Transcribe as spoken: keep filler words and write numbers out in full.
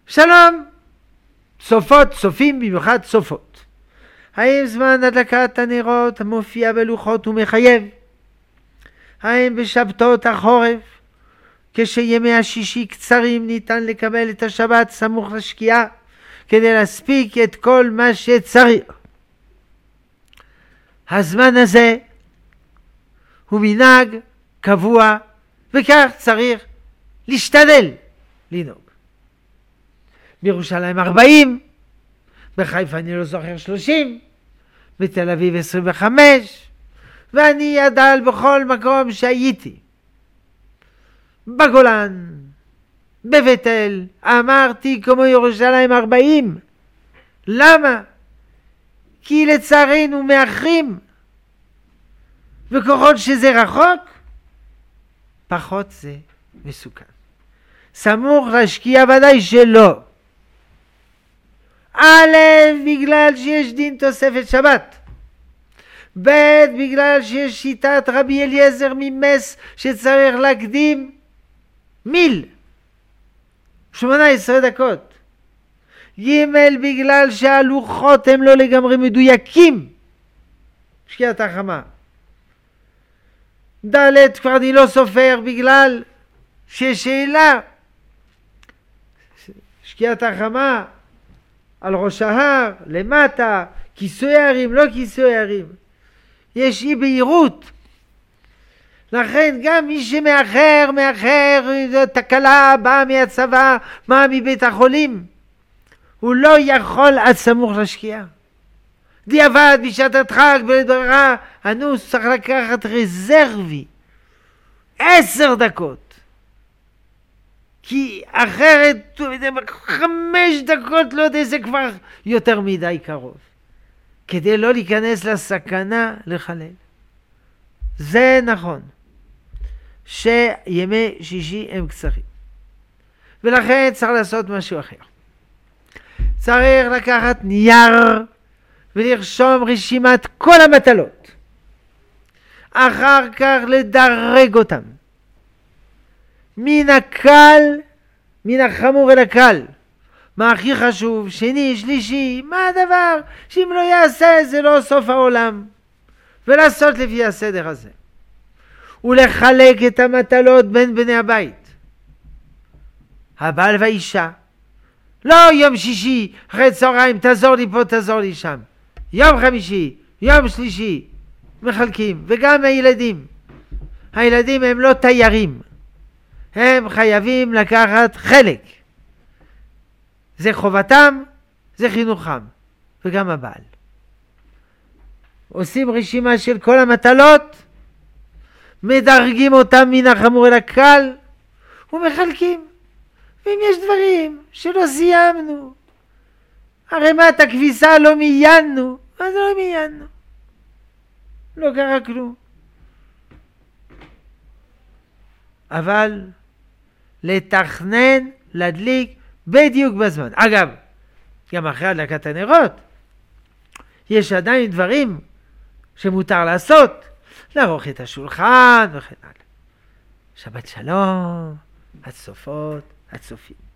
שלום, סופות, סופים, במיוחד סופות. האם זמן הדלקת הנרות המופיע בלוחות ומחייב? האם בשבתות החורף, כשימי השישי קצרים, ניתן לקבל את השבת סמוך לשקיעה כדי להספיק את כל מה שצריך? הזמן הזה הוא מנהג קבוע, וכך צריך להשתדל לנהוג. בירושלים ארבעים, בחיפה אני לא זוכר שלושים, בתל אביב עשרים וחמש, ואני ידל בכל מקום שהייתי. בגולן, בבית אל, אמרתי כמו ירושלים ארבעים. למה? כי לצערנו מאחרים, וכוחות שזה רחוק, פחות זה מסוכן. סמוך להשקיע ודאי שלא. א', בגלל שיש דין תוספת שבת. ב', בגלל שיש שיטת רבי אליעזר ממס שצריך להקדים מיל, שמונה עשרה דקות. ג', בגלל שהלוחות הם לא לגמרי מדויקים, שקיעת החמה. ד', כבר אני לא סופר בגלל ששאלה שקיעת החמה על ראש ההר, למטה, כיסוי הערים, לא כיסוי הערים. יש אי בהירות. לכן גם מי שמאחר, מאחר, תקלה באה מהצבא, באה מבית החולים, הוא לא יכול עד סמוך לשקיעה. דיעבד בשעת הדחק בלדברה, הנוס צריך לקחת רזרבי, עשר דקות. כי אחרת, חמש דקות לא יודע, זה כבר יותר מדי קרוב. כדי לא להיכנס לסכנה לחלל. זה נכון. שימי שישי הם קצרים. ולכן צריך לעשות משהו אחר. צריך לקחת נייר ולרשום רשימת כל המטלות. אחר כך לדרג אותם. מן הקל, מן החמור אל הקל. מה הכי חשוב? שני, שלישי, מה הדבר? שאם לא יעשה זה לא סוף העולם. ולעשות לפי הסדר הזה. ולחלק את המטלות בין בני הבית. הבעל והאישה. לא יום שישי, אחרי צהריים, תעזור לי פה, תעזור לי שם. יום חמישי, יום שלישי, מחלקים. וגם הילדים. הילדים הם לא תיירים. הם חייבים לקחת חלק. זה חובתם, זה חינוכם. וגם הבעל. עושים רשימה של כל המטלות, מדרגים אותם מן החמור אל הקל, ומחלקים. ואם יש דברים שלא סיימנו, ערימת הכביסה לא מיינו, אז לא מיינו. לא קרה כלום. אבל לתכנן, להדליק בדיוק בזמן. אגב, גם אחרי הדלקת הנרות, יש עדיין דברים שמותר לעשות. לערוך את השולחן וכן הלאה. שבת שלום, הצופות, הצופים.